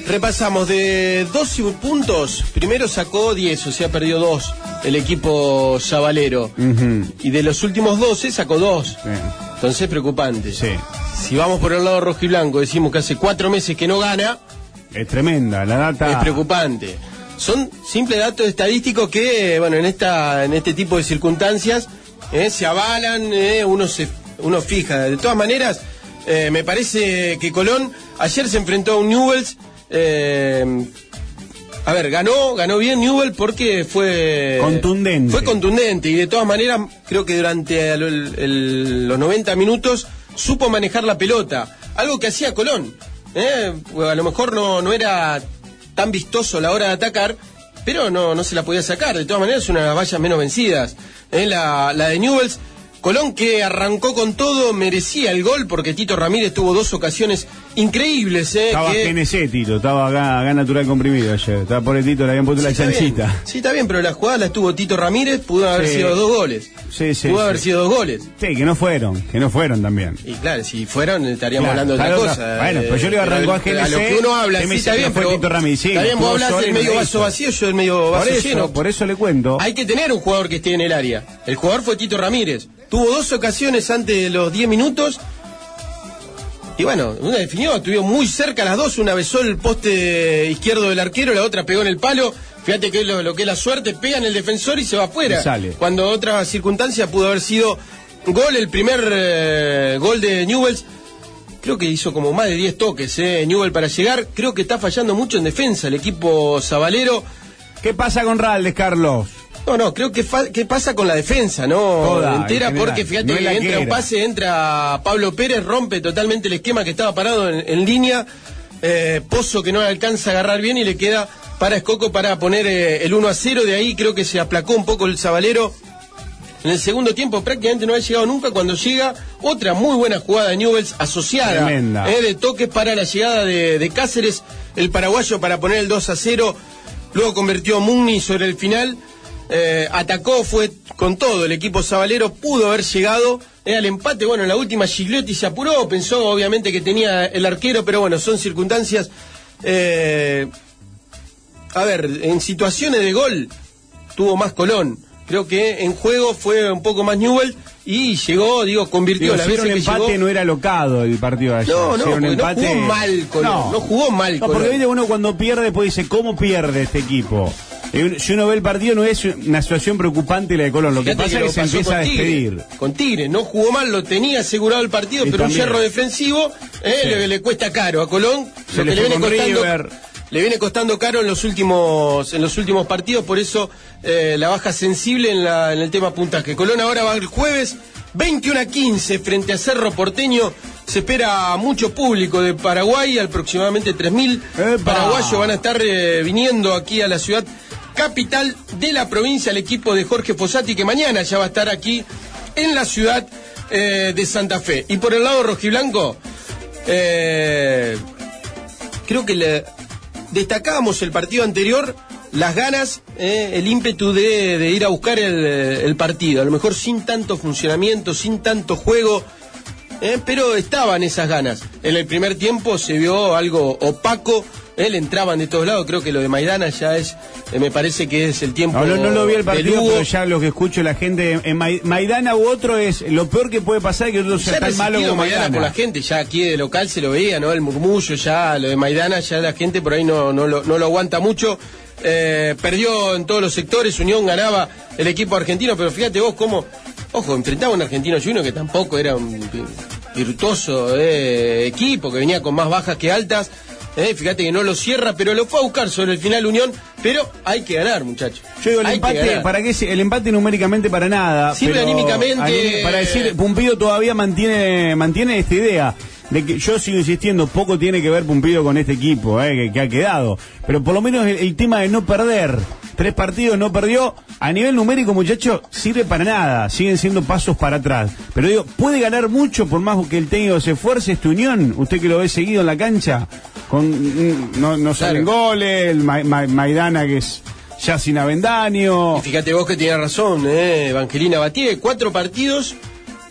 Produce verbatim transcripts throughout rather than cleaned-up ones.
repasamos de doce puntos, primero sacó diez, o sea, perdió dos el equipo sabalero. Uh-huh. Y de los últimos doce sacó dos. Sí. Entonces, preocupante. Sí. Si vamos por el lado rojo y blanco, decimos que hace cuatro meses que no gana. Es tremenda, la data. Es preocupante. Son simples datos estadísticos que, bueno, en esta en este tipo de circunstancias eh, se avalan, eh, uno se uno fija. De todas maneras, eh, me parece que Colón ayer se enfrentó a un Newell's. Eh, a ver, ganó, ganó bien Newell porque fue contundente. Fue contundente y de todas maneras creo que durante el, el, los noventa minutos supo manejar la pelota, algo que hacía Colón. Eh, a lo mejor no, no era tan vistoso a la hora de atacar, pero no, no se la podía sacar. De todas maneras, es una de las vallas menos vencidas. Eh, la, la de Newell's. Colón, que arrancó con todo, merecía el gol porque Tito Ramírez tuvo dos ocasiones increíbles. Eh, estaba que... G N C, Tito, estaba acá, acá natural comprimido ayer. Estaba por el Tito, le habían puesto sí, la chanchita. Bien. Sí, está bien, pero la jugada la estuvo Tito Ramírez, pudo haber sí. sido dos goles. Sí, sí. Pudo sí. haber sido dos goles. Sí, que no fueron, que no fueron también. Y claro, si fueron estaríamos claro, hablando de otra cosa. Otra... Bueno, pues yo le arrancó a G N C. A lo que uno habla, sí, está bien, pero Tito Ramírez, sí, está bien, vos hablas del medio vaso vacío, yo del medio vaso por eso, lleno. Por eso le cuento. Hay que tener un jugador que esté en el área. El jugador fue Tito Ramírez. Tuvo dos ocasiones antes de los diez minutos. Y bueno, una definió, estuvieron muy cerca las dos. Una besó el poste izquierdo del arquero, la otra pegó en el palo. Fíjate que lo, lo que es la suerte, pega en el defensor y se va afuera. Sale. Cuando otra circunstancia pudo haber sido gol, el primer eh, gol de Newell's. Creo que hizo como más de diez toques, eh, Newell para llegar. Creo que está fallando mucho en defensa el equipo sabalero. ¿Qué pasa con Raldes, Carlos? No, no, creo que fa- ¿qué pasa con la defensa, no? Toda, entera, porque fíjate no que entra que un pase, entra Pablo Pérez, rompe totalmente el esquema que estaba parado en, en línea, eh, Pozo que no alcanza a agarrar bien y le queda para Escoco para poner eh, el uno a cero, de ahí creo que se aplacó un poco el sabalero. En el segundo tiempo prácticamente no ha llegado nunca, cuando llega otra muy buena jugada de Newell's asociada, eh, de toques para la llegada de, de Cáceres, el paraguayo para poner el dos a cero, luego convirtió Mugni sobre el final. Eh, atacó, fue con todo el equipo sabalero, pudo haber llegado eh, al empate. Bueno, en la última Gigliotti se apuró, pensó obviamente que tenía el arquero, pero bueno, son circunstancias. Eh, a ver, en situaciones de gol tuvo más Colón. Creo que en juego fue un poco más Newell y llegó, digo, convirtió. Digo, la si vez era un que empate llegó... no era locado el partido de ayer. No, no, si un empate... no jugó mal Colón, no, no jugó mal no, Colón. porque viste, uno cuando pierde pues dice, ¿cómo pierde este equipo? Si uno ve el partido no es una situación preocupante la de Colón, lo que Fíjate pasa que es que se empieza a despedir. Tigre, con Tigre, no jugó mal, lo tenía asegurado el partido, y pero también. Un yerro defensivo eh, sí. le, le cuesta caro a Colón, se lo le, que le viene costando, River. le viene costando caro en los últimos en los últimos partidos, por eso eh, la baja sensible en, la, en el tema puntaje. Colón ahora va el jueves veintiuno a quince frente a Cerro Porteño. Se espera mucho público de Paraguay, aproximadamente tres mil paraguayos van a estar eh, viniendo aquí a la ciudad capital de la provincia, el equipo de Jorge Fossati, que mañana ya va a estar aquí en la ciudad eh, de Santa Fe. Y por el lado rojiblanco, eh, creo que le destacábamos el partido anterior, las ganas, eh, el ímpetu de, de ir a buscar el, el partido, a lo mejor sin tanto funcionamiento, sin tanto juego, eh, pero estaban esas ganas. En el primer tiempo se vio algo opaco. Él entraban de todos lados, creo que lo de Maidana ya es, eh, me parece que es el tiempo. No, no, no lo vi el partido, pero ya lo que escucho la gente en Maidana u otro es lo peor que puede pasar es que otro sea tan malo como Maidana. Maidana por la gente, ya aquí de local se lo veía, ¿no? El murmullo, ya lo de Maidana, ya la gente por ahí no, no, lo, no lo aguanta mucho. Eh, perdió en todos los sectores, Unión ganaba el equipo argentino, pero fíjate vos cómo, ojo, enfrentaba a un Argentino Junior que tampoco era un virtuoso eh, equipo, que venía con más bajas que altas. Eh, fíjate que no lo cierra, pero lo fue a buscar sobre el final Unión, pero hay que ganar, muchachos. Yo digo, el hay empate, ¿para qué? El empate numéricamente para nada. Siempre pero anímicamente. Aní, para decir, Pumpido todavía mantiene mantiene esta idea de que yo sigo insistiendo, poco tiene que ver Pumpido con este equipo, eh, que, que ha quedado. Pero por lo menos el, el tema de no perder. Tres partidos no perdió. A nivel numérico, muchachos, sirve para nada. Siguen siendo pasos para atrás. Pero digo, ¿puede ganar mucho por más que el técnico se esfuerce esta Unión? Usted que lo ve seguido en la cancha. Con, no, no salen claro. goles, el Ma, Ma, Maidana que es ya sin Avendaño. Y fíjate vos que tiene razón, eh, Evangelina Batié, cuatro partidos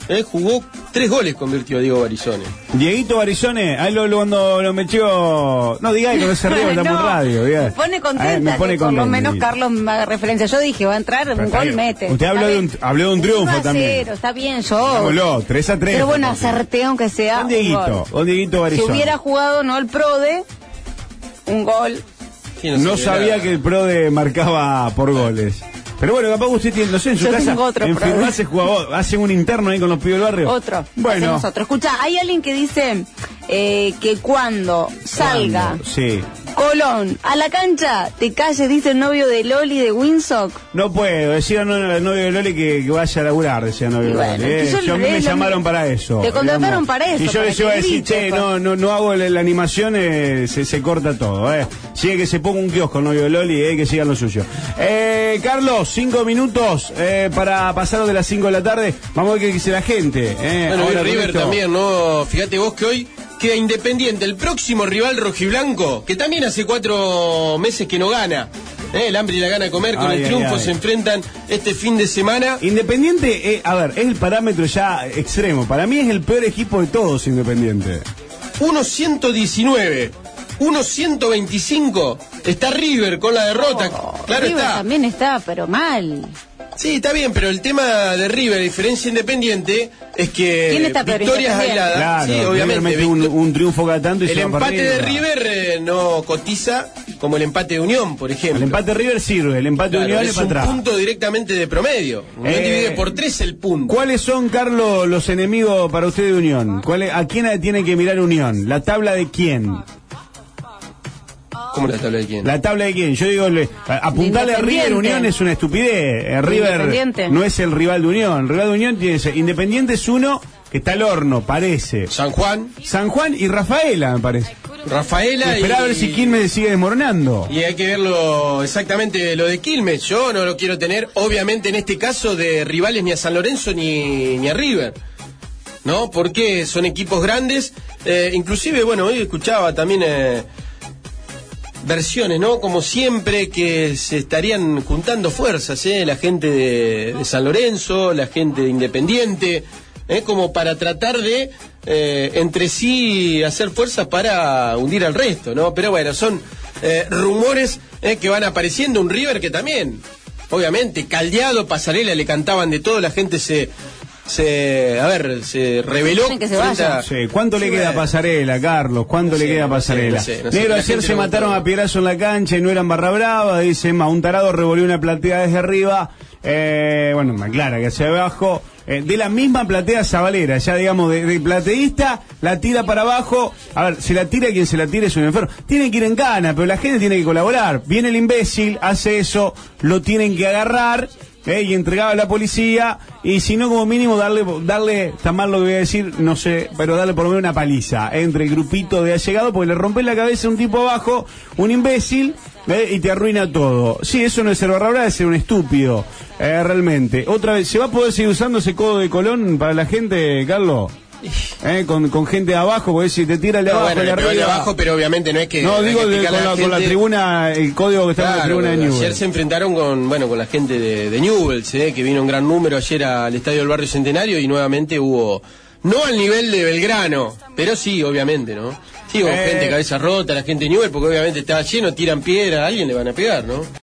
Eh, jugó tres goles, convirtió Diego Barizone. Dieguito Barizone, ahí lo, lo, cuando lo metió. No, diga que no se ríe, estamos en radio. Diga. Me pone contenta, eh, me pone que por contenta, lo menos Dieguito. Carlos me haga referencia. Yo dije, va a entrar, Pero un está gol bien. mete. Usted habló de, un, habló de un triunfo uno a también. cero, está bien, yo. Digámoslo, tres a tres. Pero bueno, acerté aunque sea. Con Dieguito, un gol. con Dieguito Si Barizone. hubiera jugado no el PRODE, un gol. Sí, No se sabía verá. que el PRODE marcaba por goles. Pero bueno, capaz usted tiene, no sé, en su Yo casa, tengo otro en PRODE. Firmás jugador, hace un interno ahí con los pibes del barrio. Otro. Bueno. Hacemos otro. Escucha, hay alguien que dice eh, que cuando salga ¿Cuándo? Sí. Colón a la cancha, te calles, dice el novio de Loli de Winsock. No puedo, decía no, al novio de Loli que, que vaya a laburar, decía el novio Y de bueno, Loli. Eh, que yo yo a mí le- me lo- llamaron para eso. te contrataron para eso, Y yo para les que iba a decir, grites, che, pa. no, no, no hago la, la animación, eh, se, se corta todo, eh. Sigue que se ponga un kiosco el novio de Loli, eh, que sigan lo suyo. Eh, Carlos, cinco minutos eh, para pasar de las cinco de la tarde. Vamos a ver qué dice la gente. Eh, Bueno, ahora y con River esto. también, ¿no? Fíjate vos que hoy queda Independiente, el próximo rival rojiblanco, que también hace cuatro meses que no gana. ¿Eh? El hambre y la gana de comer, con Ay, el ay, triunfo ay. se enfrentan este fin de semana. Independiente, eh, a ver, es el parámetro ya extremo. Para mí es el peor equipo de todos, Independiente. uno ciento diecinueve, uno ciento veinticinco, está River con la derrota. Claro River está. también está, pero mal. Sí, está bien, pero el tema de River, a diferencia Independiente, es que ¿Quién está peor, victorias Independiente? aisladas. Claro, Sí, River obviamente. mete un, victo- un triunfo cada tanto y el se va para empate de arriba. River eh, no cotiza como el empate de Unión, por ejemplo. El empate de River sirve, el empate Claro, de Unión es es para un atrás. punto directamente de promedio. Unión Eh, divide por tres el punto. ¿Cuáles son, Carlos, los enemigos para usted de Unión? ¿Cuál es- ¿A quién tiene que mirar Unión? ¿La tabla de quién? ¿Cómo la tabla de quién? ¿La tabla de quién? Yo digo, le- a- apuntarle a River Independiente. Unión es una estupidez. Eh, River Independiente. no es el rival de Unión. El rival de Unión tiene que ser- Independiente es uno que está al horno, parece. San Juan, San Juan y Rafaela, me parece. Rafaela y... Esperá a ver si Quilmes sigue desmoronando. Y hay que verlo exactamente lo de Quilmes. Yo no lo quiero tener, obviamente, en este caso, de rivales ni a San Lorenzo ni, ni a River. ¿No? Porque son equipos grandes. Eh, inclusive, bueno, hoy escuchaba también eh, versiones, ¿no? Como siempre, que se estarían juntando fuerzas, ¿eh? La gente de, de San Lorenzo, la gente de Independiente, ¿eh? Como para tratar de eh, entre sí hacer fuerzas para hundir al resto, ¿no? Pero bueno, son eh, rumores eh, que van apareciendo. Un River que también, obviamente, caldeado, Pasarela, le cantaban de todo, la gente se... se a ver, se rebeló. Dicen que se frente vaya. a- Sí, ¿cuánto le Sí, queda a bueno. Pasarela, Carlos? ¿Cuánto No le sé, queda a no sé, Pasarela? no sé, no sé, Negro, la ayer gente se le mataron gusta. a piedrazo en la cancha y no eran barra brava. Dice, ma, un tarado revolvió una platea desde arriba. Eh, bueno, me aclara que hacia abajo. Eh, de la misma platea Zabalera, ya digamos, de, de plateísta, la tira para abajo. A ver, si la tira, quien se la tire es un enfermo. Tienen que ir en cana, pero la gente tiene que colaborar. Viene el imbécil, hace eso, lo tienen que agarrar. Eh, y entregado a la policía, y si no, como mínimo darle, darle, está mal lo que voy a decir, no sé, pero darle por lo menos una paliza entre el grupito de allegado, porque le rompes la cabeza a un tipo abajo, un imbécil, eh, y te arruina todo. Sí, eso no es ser barra brava, es ser un estúpido, eh, realmente. Otra vez, ¿se va a poder seguir usando ese codo de Colón para la gente, Carlos? Eh, con, con gente de abajo, porque si te tira el de No, abajo bueno, y le pegó el de arriba. abajo, pero obviamente no es que... No, hay digo que de- explicarle con, a la, con la gente- tribuna, el código que está en la Claro, tribuna de Newell's. ayer se enfrentaron con, bueno, con la gente de, de Newell's, eh, que vino un gran número ayer al Estadio del Barrio Centenario, y nuevamente hubo, no al nivel de Belgrano, pero sí, obviamente, ¿no? Sí, hubo Eh. gente cabeza rota, la gente de Newell's, porque obviamente estaba lleno, tiran piedra, a alguien le van a pegar, ¿no?